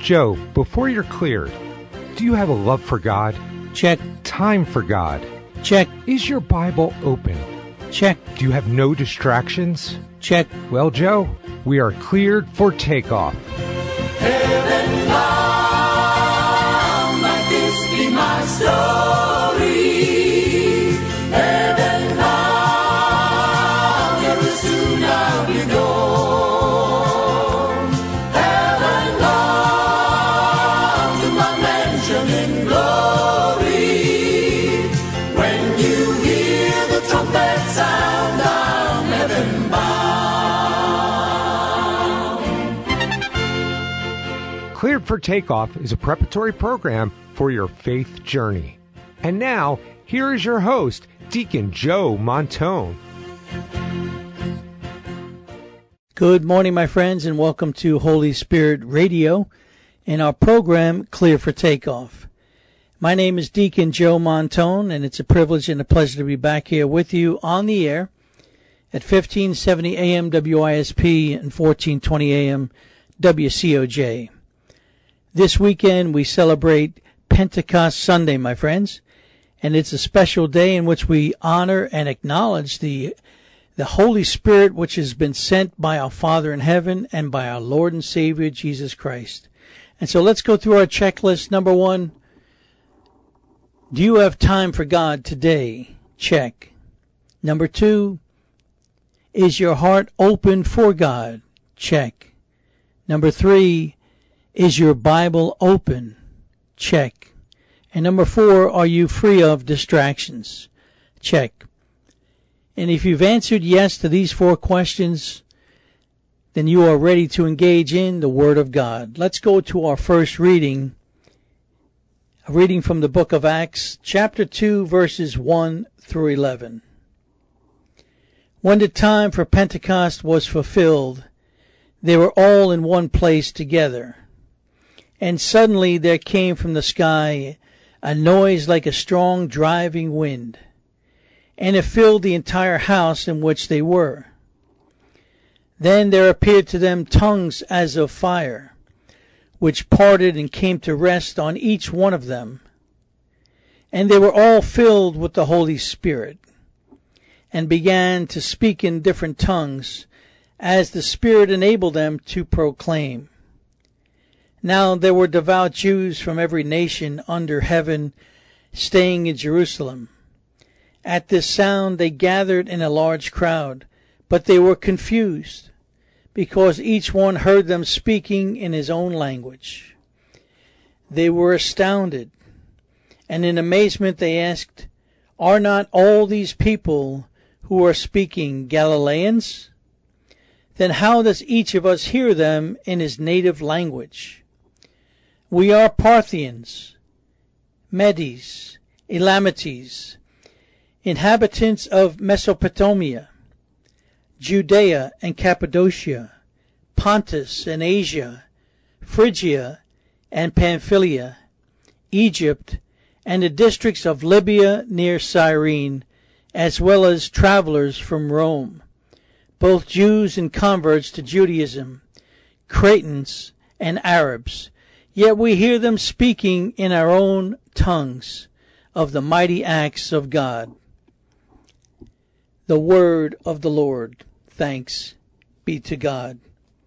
Joe, before you're cleared, do you have a love for God? Check. Time for God? Check. Is your Bible open? Check. Do you have no distractions? Check. Well, Joe, we are cleared for takeoff. Heaven bound, might this be my story? Heaven bound, very soon I'll be gone. Heaven bound, to my mansion in glory. When you hear the trumpet sound, I'm heaven bound. Cleared for Takeoff is a preparatory program for your faith journey. And now, here is your host, Deacon Joe Montone. Good morning, my friends, and welcome to Holy Spirit Radio and our program, Clear for Takeoff. My name is Deacon Joe Montone, and it's a privilege and a pleasure to be back here with you on the air at 1570 AM WISP and 1420 AM WCOJ. This weekend, we celebrate Pentecost Sunday, my friends, and it's a special day in which we honor and acknowledge the Holy Spirit, which has been sent by our Father in heaven and by our Lord and Savior, Jesus Christ. And so let's go through our checklist. Number one, do you have time for God today? Check. Number two, is your heart open for God? Check. Number three, is your Bible open? Check. And number four, are you free of distractions? Check. And if you've answered yes to these four questions, then you are ready to engage in the Word of God. Let's go to our first reading, a reading from the book of Acts, chapter 2, verses 1 through 11. When the time for Pentecost was fulfilled, they were all in one place together. And suddenly there came from the sky a noise like a strong driving wind, and it filled the entire house in which they were. Then there appeared to them tongues as of fire, which parted and came to rest on each one of them. And they were all filled with the Holy Spirit, and began to speak in different tongues, as the Spirit enabled them to proclaim. Now there were devout Jews from every nation under heaven staying in Jerusalem. At this sound they gathered in a large crowd, but they were confused, because each one heard them speaking in his own language. They were astounded, and in amazement they asked, "Are not all these people who are speaking Galileans? Then how does each of us hear them in his native language? We are Parthians, Medes, Elamites, inhabitants of Mesopotamia, Judea and Cappadocia, Pontus and Asia, Phrygia and Pamphylia, Egypt, and the districts of Libya near Cyrene, as well as travelers from Rome, both Jews and converts to Judaism, Cretans and Arabs. Yet we hear them speaking in our own tongues of the mighty acts of God." The word of the Lord. Thanks be to God.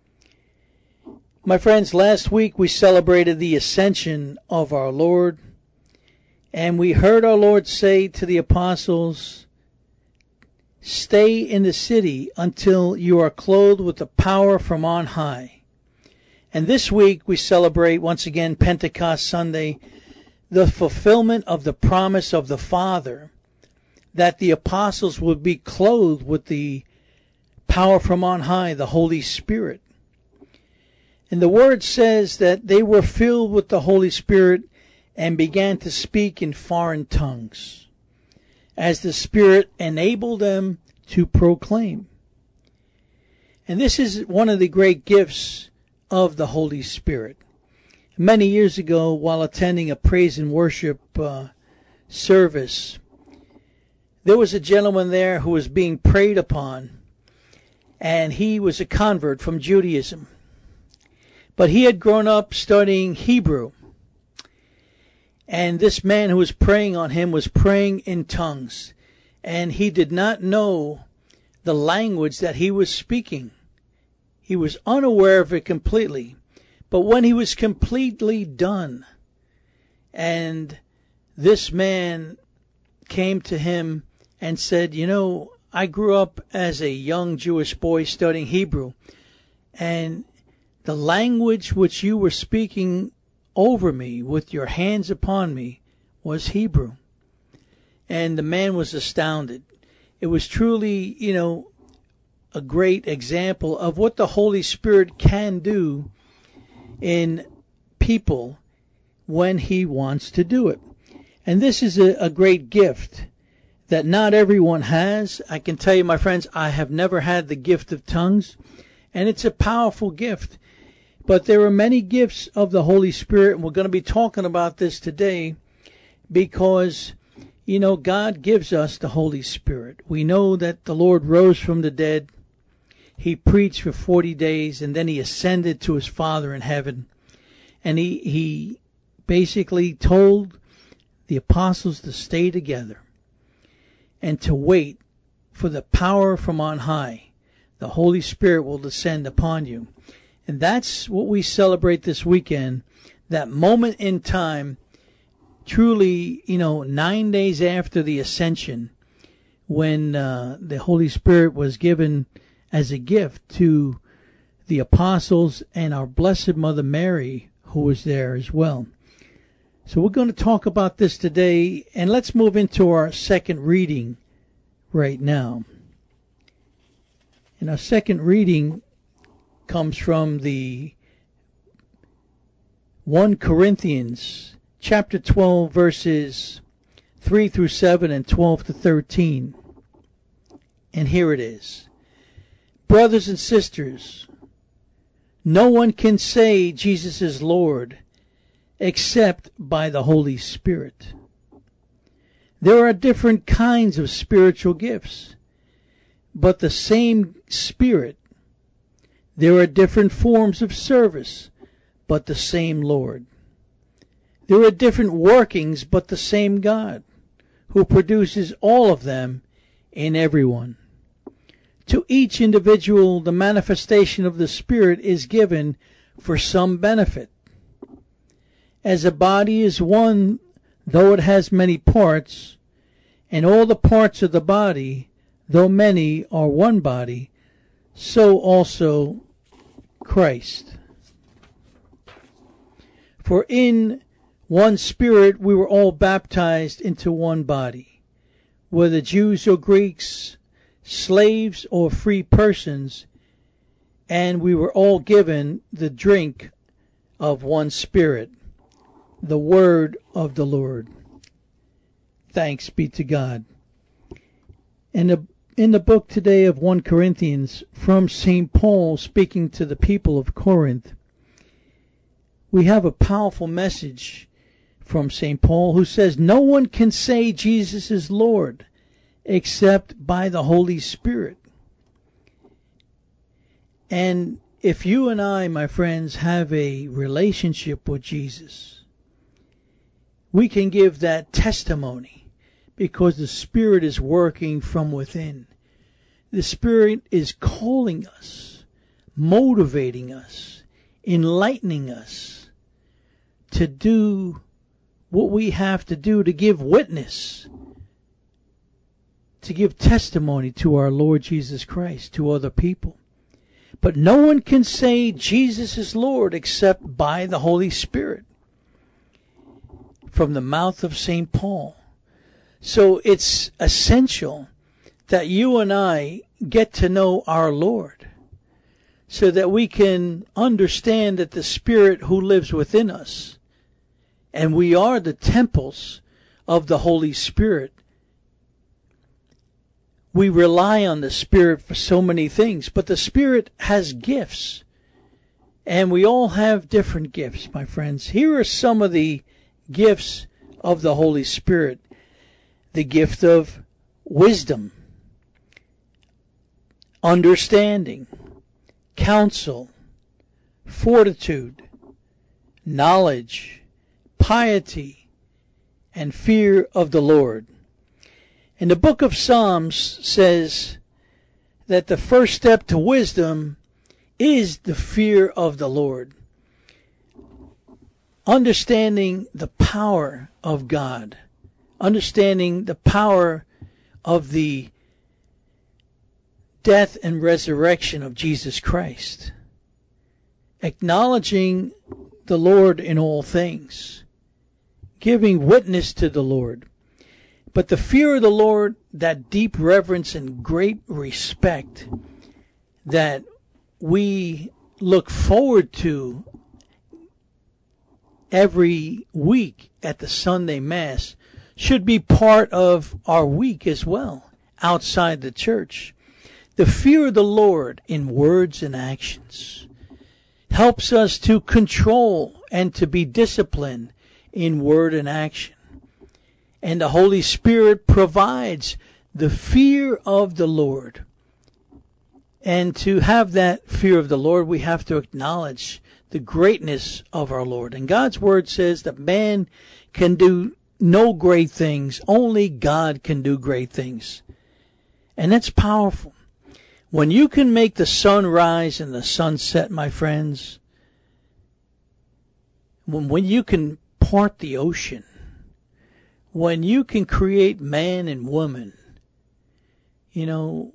My friends, last week we celebrated the ascension of our Lord, and we heard our Lord say to the apostles, "Stay in the city until you are clothed with the power from on high." And this week we celebrate once again Pentecost Sunday, the fulfillment of the promise of the Father that the apostles would be clothed with the power from on high, the Holy Spirit. And the word says that they were filled with the Holy Spirit and began to speak in foreign tongues, as the Spirit enabled them to proclaim. And this is one of the great gifts of the Holy Spirit. Many years ago, while attending a praise and worship service, there was a gentleman there who was being prayed upon, and he was a convert from Judaism. But he had grown up studying Hebrew. And this man who was praying on him was praying in tongues. And he did not know the language that he was speaking. He was unaware of it completely. But when he was completely done, and this man came to him and said, you know, I grew up as a young Jewish boy studying Hebrew, and the language which you were speaking over me with your hands upon me was Hebrew. And the man was astounded. It was truly, you know, a great example of what the Holy Spirit can do in people when he wants to do it. And this is a great gift that not everyone has. I can tell you, my friends, I have never had the gift of tongues, and it's a powerful gift. But there are many gifts of the Holy Spirit, and we're going to be talking about this today because, you know, God gives us the Holy Spirit. We know that the Lord rose from the dead. He preached for 40 days, and then he ascended to his Father in heaven. And he basically told the apostles to stay together and to wait for the power from on high. The Holy Spirit will descend upon you. And that's what we celebrate this weekend, that moment in time, truly, you know, 9 days after the ascension, when the Holy Spirit was given as a gift to the apostles and our Blessed Mother Mary, who was there as well. So we're going to talk about this today, and let's move into our second reading right now. And our second reading comes from the 1 Corinthians chapter 12, verses 3 through 7 and 12 to 13. And here it is. Brothers and sisters, no one can say Jesus is Lord except by the Holy Spirit. There are different kinds of spiritual gifts, but the same Spirit. There are different forms of service, but the same Lord. There are different workings, but the same God, who produces all of them in everyone. To each individual, the manifestation of the Spirit is given for some benefit. As a body is one, though it has many parts, and all the parts of the body, though many, are one body, so also Christ. For in one Spirit we were all baptized into one body, whether Jews or Greeks, slaves or free persons, and we were all given the drink of one Spirit. The word of the Lord. Thanks be to God. And in the book today of 1 Corinthians, from St. Paul speaking to the people of Corinth, we have a powerful message from St. Paul, who says, no one can say Jesus is Lord except by the Holy Spirit. And if you and I, my friends, have a relationship with Jesus, we can give that testimony because the Spirit is working from within. The Spirit is calling us, motivating us, enlightening us to do what we have to do to give witness, to give testimony to our Lord Jesus Christ, to other people. But no one can say Jesus is Lord except by the Holy Spirit. From the mouth of St. Paul. So it's essential that you and I get to know our Lord so that we can understand that the Spirit who lives within us, and we are the temples of the Holy Spirit. We rely on the Spirit for so many things, but the Spirit has gifts, and we all have different gifts, my friends. Here are some of the gifts of the Holy Spirit. The gift of wisdom, understanding, counsel, fortitude, knowledge, piety, and fear of the Lord. And the book of Psalms says that the first step to wisdom is the fear of the Lord. Understanding the power of God. Understanding the power of the death and resurrection of Jesus Christ. Acknowledging the Lord in all things. Giving witness to the Lord. But the fear of the Lord, that deep reverence and great respect that we look forward to every week at the Sunday Mass, should be part of our week as well, outside the church. The fear of the Lord in words and actions helps us to control and to be disciplined in word and action. And the Holy Spirit provides the fear of the Lord. And to have that fear of the Lord, we have to acknowledge the greatness of our Lord. And God's word says that man can do no great things. Only God can do great things. And that's powerful. When you can make the sun rise and the sun set, my friends, when you can part the ocean, when you can create man and woman, you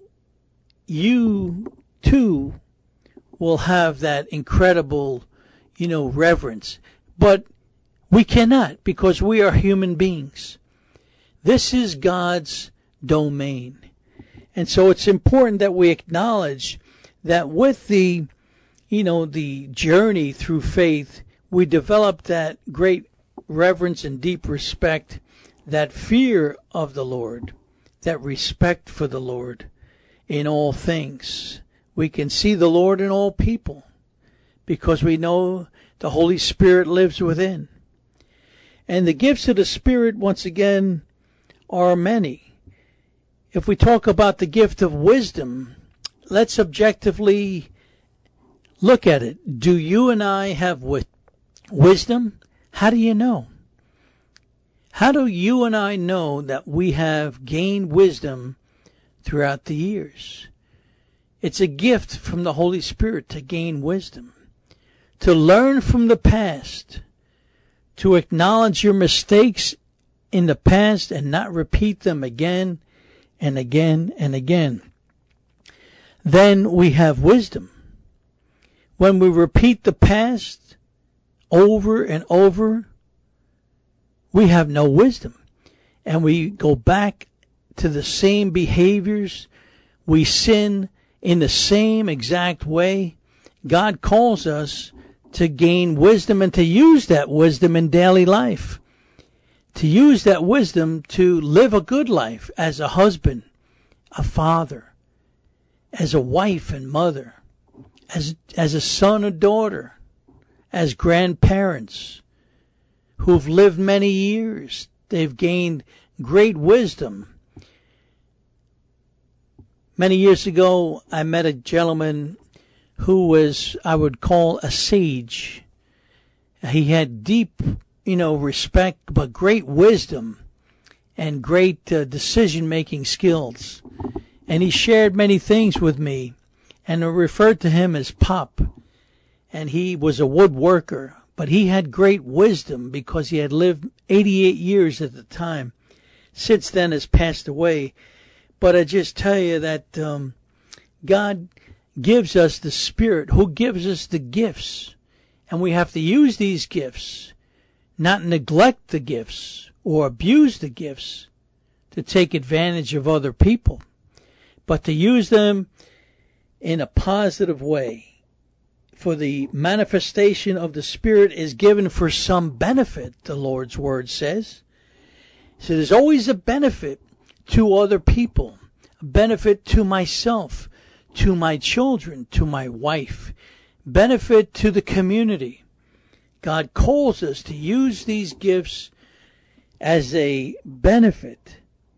too will have that incredible, reverence. But we cannot, because we are human beings. This is God's domain. And so it's important that we acknowledge that with the journey through faith, we develop that great reverence and deep respect, that fear of the Lord, that respect for the Lord in all things. We can see the Lord in all people because we know the Holy Spirit lives within. And the gifts of the Spirit, once again, are many. If we talk about the gift of wisdom, let's objectively look at it. Do you and I have wisdom? How do you know? How do you and I know that we have gained wisdom throughout the years? It's a gift from the Holy Spirit to gain wisdom, to learn from the past, to acknowledge your mistakes in the past and not repeat them again and again and again. Then we have wisdom. When we repeat the past over and over, we have no wisdom. And we go back to the same behaviors. We sin in the same exact way. God calls us to gain wisdom and to use that wisdom in daily life. To use that wisdom to live a good life as a husband, a father, as a wife and mother, as a son or daughter, as grandparents who've lived many years. They've gained great wisdom. Many years ago, I met a gentleman who was, I would call, a sage. He had deep, respect, but great wisdom and great decision-making skills. And he shared many things with me, and I referred to him as Pop. And he was a woodworker, but he had great wisdom because he had lived 88 years at the time. Since then has passed away. But I just tell you that God gives us the Spirit, who gives us the gifts. And we have to use these gifts, not neglect the gifts or abuse the gifts to take advantage of other people, but to use them in a positive way. For the manifestation of the Spirit is given for some benefit, the Lord's Word says. So there's always a benefit to other people, a benefit to myself, to my children, to my wife, benefit to the community. God calls us to use these gifts as a benefit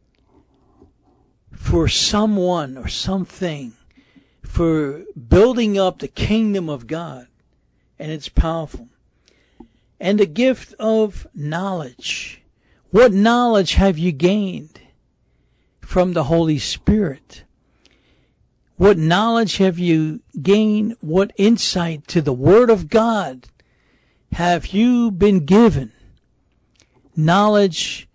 for someone or something, for building up the kingdom of God and it's powerful. And the gift of knowledge. What knowledge have you gained from the Holy Spirit? What knowledge have you gained? What insight to the Word of God have you been given? Knowledge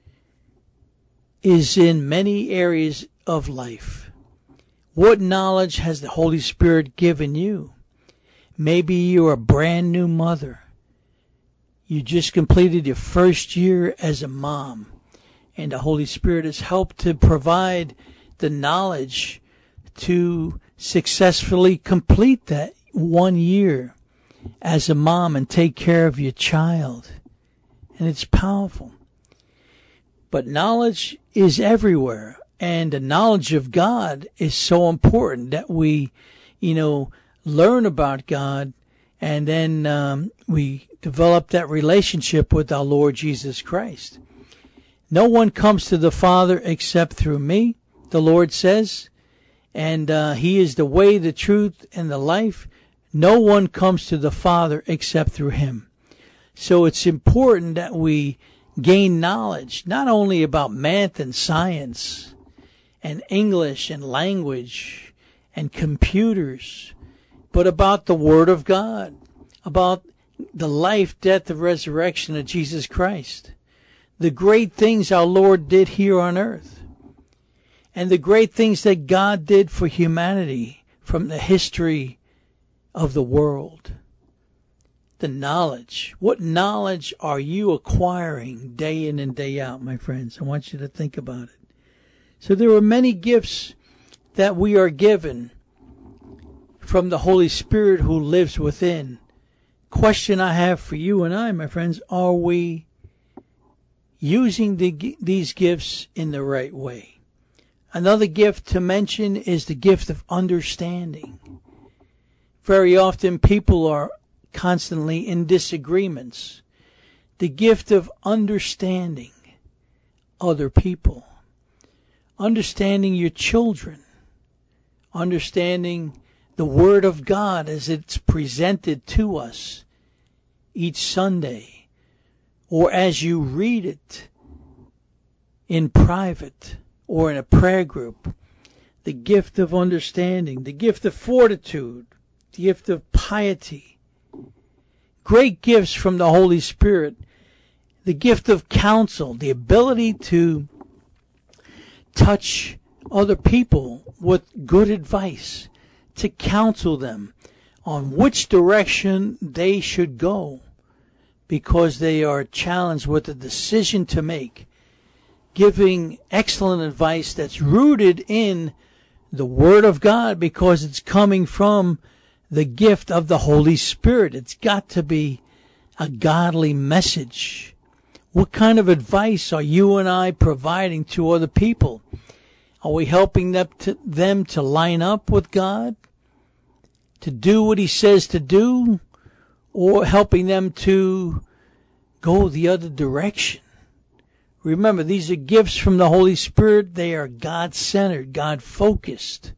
is in many areas of life. What knowledge has the Holy Spirit given you? Maybe you're a brand new mother. You just completed your first year as a mom, and the Holy Spirit has helped to provide the knowledge to successfully complete that 1 year as a mom and take care of your child. And it's powerful. But knowledge is everywhere, and the knowledge of God is so important that we, learn about God, and then we develop that relationship with our Lord Jesus Christ. No one comes to the Father except through me, the Lord says, and He is the way, the truth, and the life. No one comes to the Father except through Him. So it's important that we gain knowledge, not only about math and science and English and language and computers, but about the Word of God, about the life, death, and resurrection of Jesus Christ, the great things our Lord did here on earth, and the great things that God did for humanity from the history of the world. The knowledge. What knowledge are you acquiring day in and day out, my friends? I want you to think about it. So there are many gifts that we are given from the Holy Spirit who lives within. Question I have for you and I, my friends, are we using these gifts in the right way? Another gift to mention is the gift of understanding. Very often people are constantly in disagreements. The gift of understanding other people, understanding your children, understanding the Word of God as it's presented to us each Sunday, or as you read it in private or in a prayer group. The gift of understanding, the gift of fortitude, the gift of piety. Great gifts from the Holy Spirit. The gift of counsel, the ability to touch other people with good advice, to counsel them on which direction they should go because they are challenged with a decision to make, giving excellent advice that's rooted in the Word of God because it's coming from the gift of the Holy Spirit. It's got to be a godly message. What kind of advice are you and I providing to other people? Are we helping them to line up with God, to do what He says to do, or helping them to go the other direction? Remember, these are gifts from the Holy Spirit. They are God-centered, God-focused.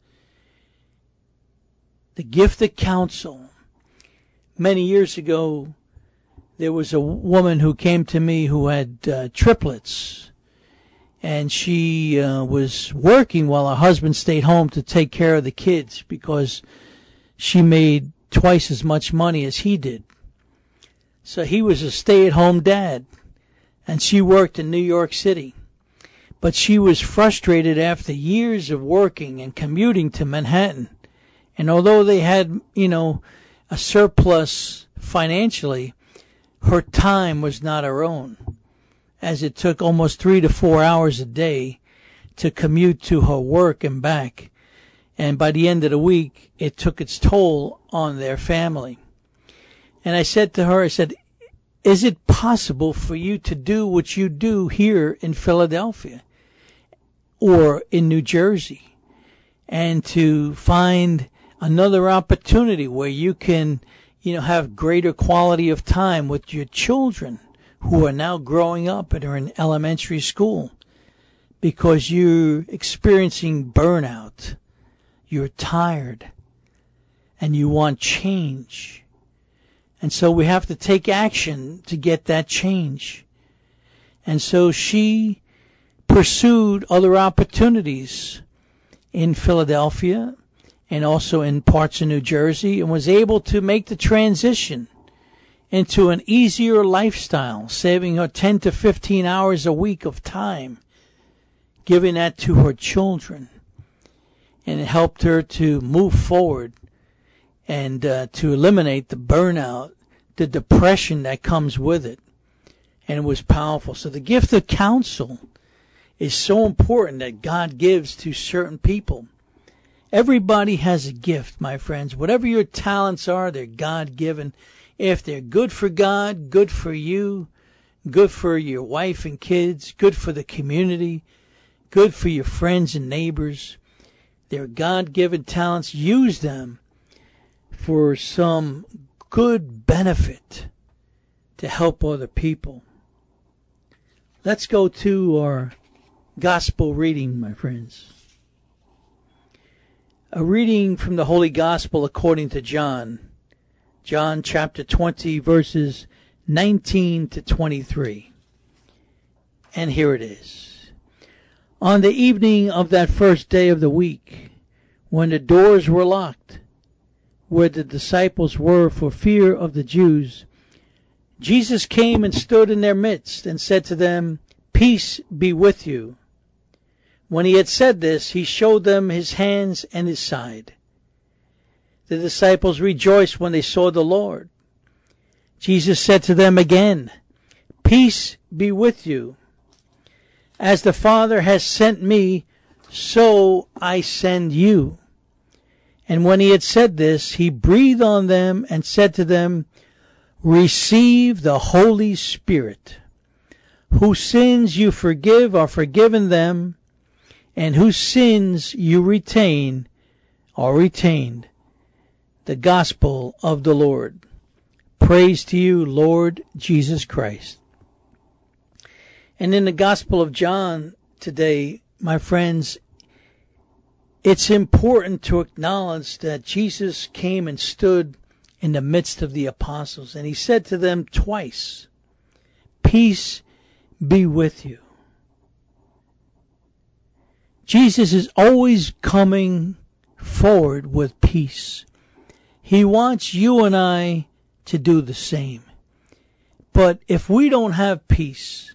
The gift of counsel. Many years ago, there was a woman who came to me who had triplets. And she was working while her husband stayed home to take care of the kids because she made twice as much money as he did. So he was a stay-at-home dad, and she worked in New York City. But she was frustrated after years of working and commuting to Manhattan. And although they had, a surplus financially, her time was not her own, as it took almost 3 to 4 hours a day to commute to her work and back. And by the end of the week, it took its toll on their family. And I said to her, is it possible for you to do what you do here in Philadelphia or in New Jersey and to find another opportunity where you can, have greater quality of time with your children who are now growing up and are in elementary school because you're experiencing burnout, you're tired, and you want change. And so we have to take action to get that change. And so she pursued other opportunities in Philadelphia and also in parts of New Jersey, and was able to make the transition into an easier lifestyle, saving her 10 to 15 hours a week of time, giving that to her children. And it helped her to move forward and to eliminate the burnout, the depression that comes with it. And it was powerful. So the gift of counsel is so important that God gives to certain people. Everybody has a gift, my friends. Whatever your talents are, they're God-given. If they're good for God, good for you, good for your wife and kids, good for the community, good for your friends and neighbors, they're God-given talents. Use them for some good benefit to help other people. Let's go to our gospel reading, my friends. A reading from the Holy Gospel according to John. John chapter 20, verses 19 to 23. And here it is. On the evening of that first day of the week, when the doors were locked, where the disciples were for fear of the Jews, Jesus came and stood in their midst and said to them, "Peace be with you." When he had said this, he showed them his hands and his side. The disciples rejoiced when they saw the Lord. Jesus said to them again, "Peace be with you. As the Father has sent me, so I send you." And when he had said this, he breathed on them and said to them, "Receive the Holy Spirit. Whose sins you forgive are forgiven them, and whose sins you retain are retained." The Gospel of the Lord. Praise to you, Lord Jesus Christ. And in the Gospel of John today, my friends, it's important to acknowledge that Jesus came and stood in the midst of the apostles, and he said to them twice, "Peace be with you." Jesus is always coming forward with peace. He wants you and I to do the same. But if we don't have peace,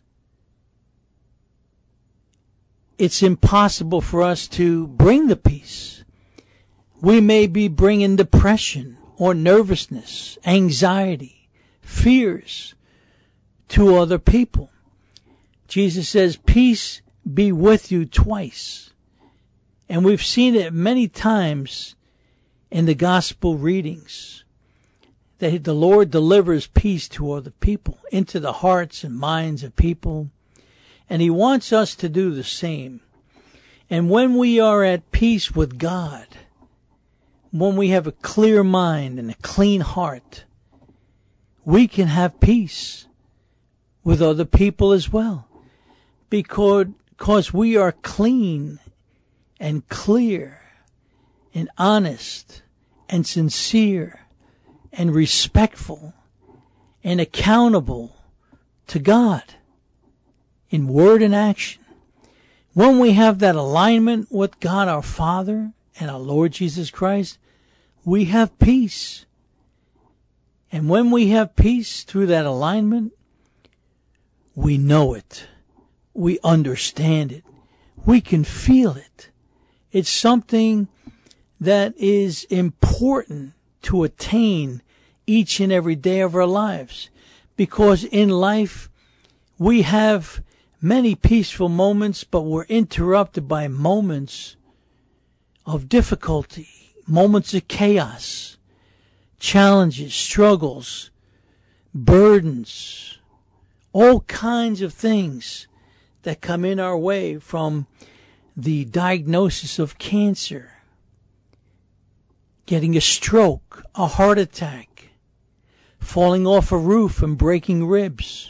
it's impossible for us to bring the peace. We may be bringing depression or nervousness, anxiety, fears to other people. Jesus says, "Peace be with you" twice. And we've seen it many times in the gospel readings, that the Lord delivers peace to other people, into the hearts and minds of people. And he wants us to do the same. And when we are at peace with God, when we have a clear mind and a clean heart, we can have peace with other people as well. Because we are clean and clear and honest and sincere and respectful and accountable to God in word and action. When we have that alignment with God our Father and our Lord Jesus Christ, we have peace. And when we have peace through that alignment, we know it. We understand it. We can feel it. It's something that is important to attain each and every day of our lives. Because in life, we have many peaceful moments, but we're interrupted by moments of difficulty, moments of chaos, challenges, struggles, burdens, all kinds of things that come in our way, from the diagnosis of cancer, getting a stroke, a heart attack, falling off a roof and breaking ribs,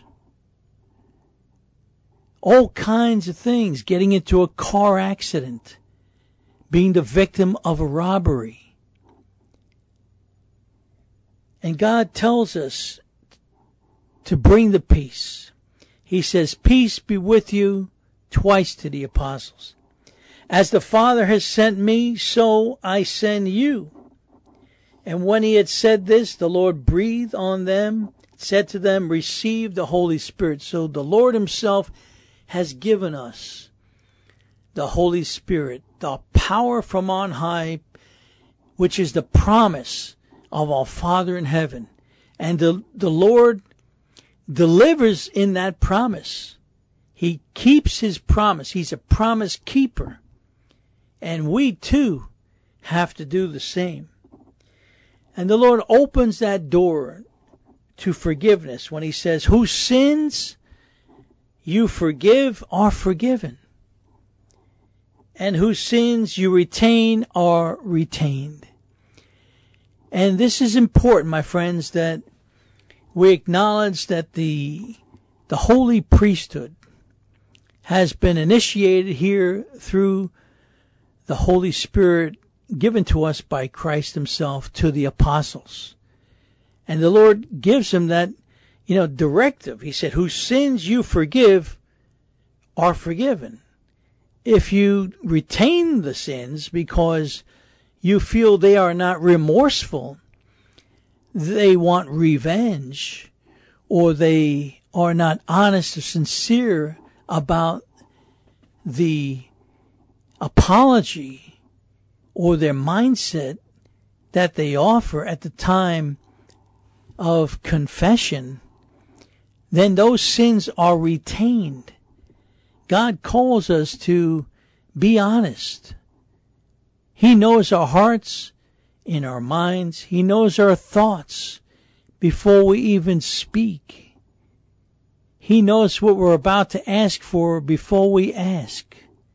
all kinds of things, getting into a car accident, being the victim of a robbery. And God tells us to bring the peace. He says, peace be with you, twice to the apostles. As the Father has sent me, so I send you. And when he had said this, the Lord breathed on them, said to them, receive the Holy Spirit. So the Lord himself has given us the Holy Spirit, the power from on high, which is the promise of our Father in heaven. And the Lord delivers in that promise. He keeps his promise. He's a promise keeper. And we too have to do the same. And the Lord opens that door to forgiveness when he says, whose sins you forgive are forgiven, and whose sins you retain are retained. And this is important, my friends, that we acknowledge that the holy priesthood has been initiated here through the Holy Spirit given to us by Christ himself to the apostles. And the Lord gives them that, directive. He said, whose sins you forgive are forgiven. If you retain the sins because you feel they are not remorseful, they want revenge, or they are not honest or sincere about the apology or their mindset that they offer at the time of confession, then those sins are retained. God calls us to be honest. He knows our hearts in our minds. He knows our thoughts before we even speak. He knows what we're about to ask for before we ask.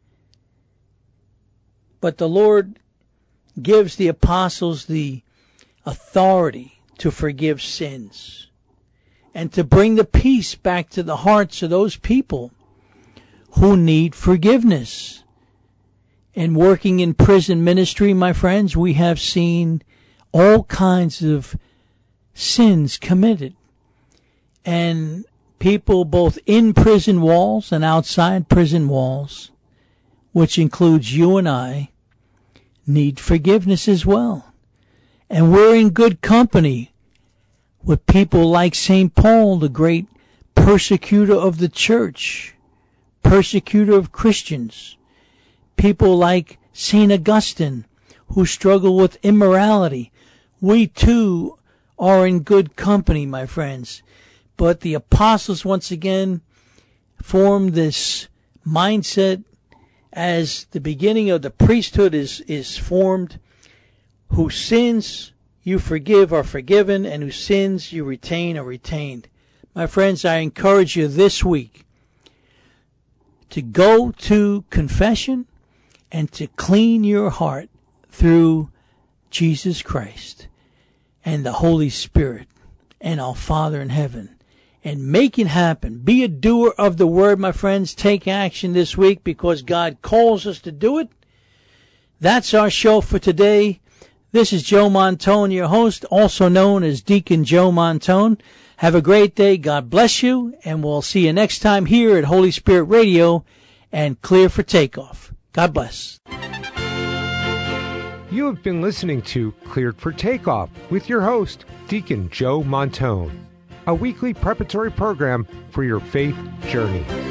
But the Lord gives the apostles the authority to forgive sins and to bring the peace back to the hearts of those people who need forgiveness. And working in prison ministry, my friends, we have seen all kinds of sins committed. And people both in prison walls and outside prison walls, which includes you and I, need forgiveness as well. And we're in good company with people like St. Paul, the great persecutor of the church, persecutor of Christians. People like St. Augustine, who struggle with immorality. We too are in good company, my friends. But the apostles once again formed this mindset as the beginning of the priesthood is formed. Whose sins you forgive are forgiven, and whose sins you retain are retained. My friends, I encourage you this week to go to confession and to clean your heart through Jesus Christ and the Holy Spirit and our Father in heaven, and make it happen. Be a doer of the word, my friends. Take action this week because God calls us to do it. That's our show for today. This is Joe Montone, your host, also known as Deacon Joe Montone. Have a great day. God bless you, and we'll see you next time here at Holy Spirit Radio and Clear for Takeoff. God bless. You have been listening to Cleared for Takeoff with your host, Deacon Joe Montone, a weekly preparatory program for your faith journey.